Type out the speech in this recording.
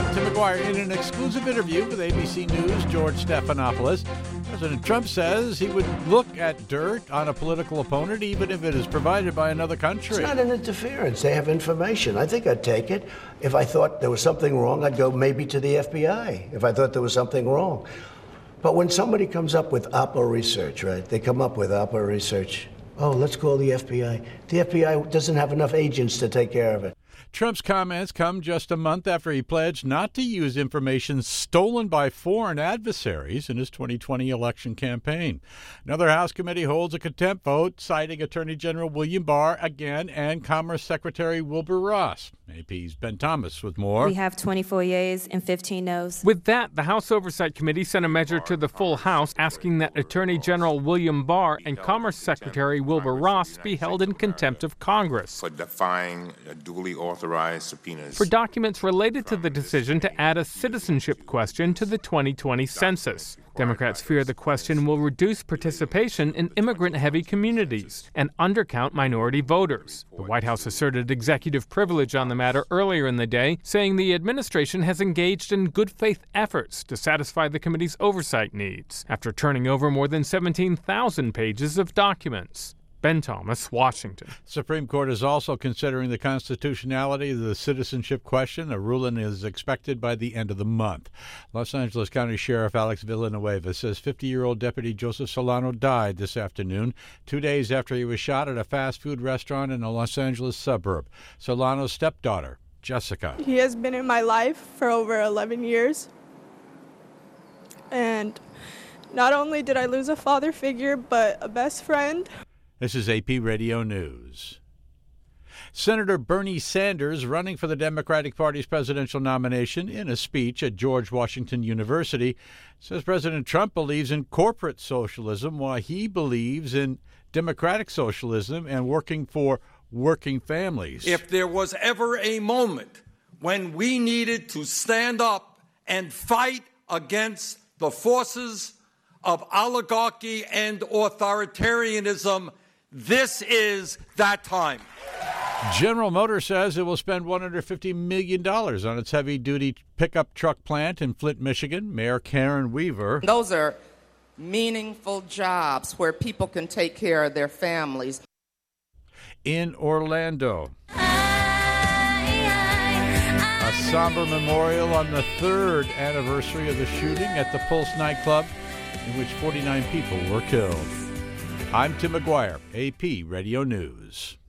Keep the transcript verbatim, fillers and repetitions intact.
I'm Tim McGuire. In an exclusive interview with A B C News' George Stephanopoulos, President Trump says he would look at dirt on a political opponent even if it is provided by another country. It's not an interference. They have information. I think I'd take it. If I thought there was something wrong, I'd go maybe to the F B I if I thought there was something wrong. But when somebody comes up with Oppo research, right, they come up with Oppo research, oh, let's call the F B I. The F B I doesn't have enough agents to take care of it. Trump's comments come just a month after he pledged not to use information stolen by foreign adversaries in his twenty twenty election campaign. Another House committee holds a contempt vote citing Attorney General William Barr again and Commerce Secretary Wilbur Ross. A P's Ben Thomas with more. We have twenty-four yeas and fifteen noes. With that, the House Oversight Committee sent a measure to the full House asking that Attorney General William Barr and Commerce Secretary Wilbur Ross be held in contempt of Congress for defying duly authorized subpoenas for documents related to the decision to add a citizenship question to the twenty twenty census. Democrats fear the question will reduce participation in immigrant-heavy communities and undercount minority voters. The White House asserted executive privilege on the matter earlier in the day, saying the administration has engaged in good faith efforts to satisfy the committee's oversight needs after turning over more than seventeen thousand pages of documents. Ben Thomas, Washington. Supreme Court is also considering the constitutionality of the citizenship question. A ruling is expected by the end of the month. Los Angeles County Sheriff Alex Villanueva says fifty-year-old Deputy Joseph Solano died this afternoon, two days after he was shot at a fast food restaurant in a Los Angeles suburb. Solano's stepdaughter, Jessica. He has been in my life for over eleven years. And not only did I lose a father figure, but a best friend. This is A P Radio News. Senator Bernie Sanders, running for the Democratic Party's presidential nomination, in a speech at George Washington University, says President Trump believes in corporate socialism while he believes in democratic socialism and working for working families. If there was ever a moment when we needed to stand up and fight against the forces of oligarchy and authoritarianism, this is that time. General Motors says it will spend one hundred fifty million dollars on its heavy-duty pickup truck plant in Flint, Michigan. Mayor Karen Weaver. Those are meaningful jobs where people can take care of their families. In Orlando, a somber memorial on the third anniversary of the shooting at the Pulse nightclub, in which forty-nine people were killed. I'm Tim McGuire, A P Radio News.